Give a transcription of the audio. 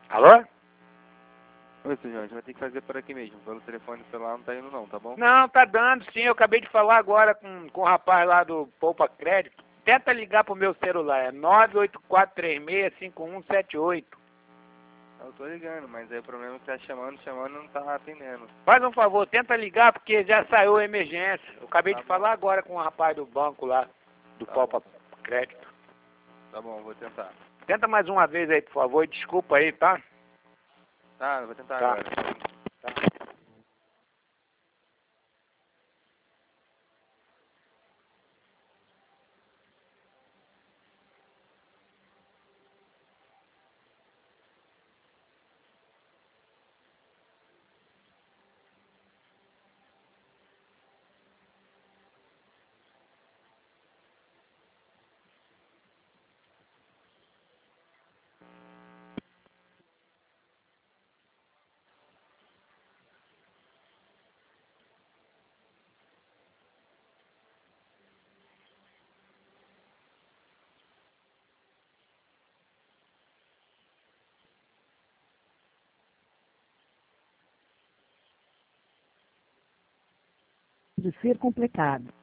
Alô? Oi, seu Jorge, vai ter que fazer por aqui mesmo. Pelo telefone celular não tá indo não, tá bom? Não, tá dando sim. Eu acabei de falar agora com o rapaz lá do Poupa Crédito. Tenta ligar pro meu celular, é 984365178. Eu tô ligando, mas aí o problema é que tá chamando e não tá atendendo. Faz um favor, tenta ligar porque já saiu a emergência. Eu acabei Tá de bom. falar agora com o rapaz do banco lá, do Tá Poupa Crédito. Tá bom, vou tentar. Tenta mais uma vez aí, por favor, e desculpa aí, tá? Tá, eu vou tentar Tá. agora. De ser completado.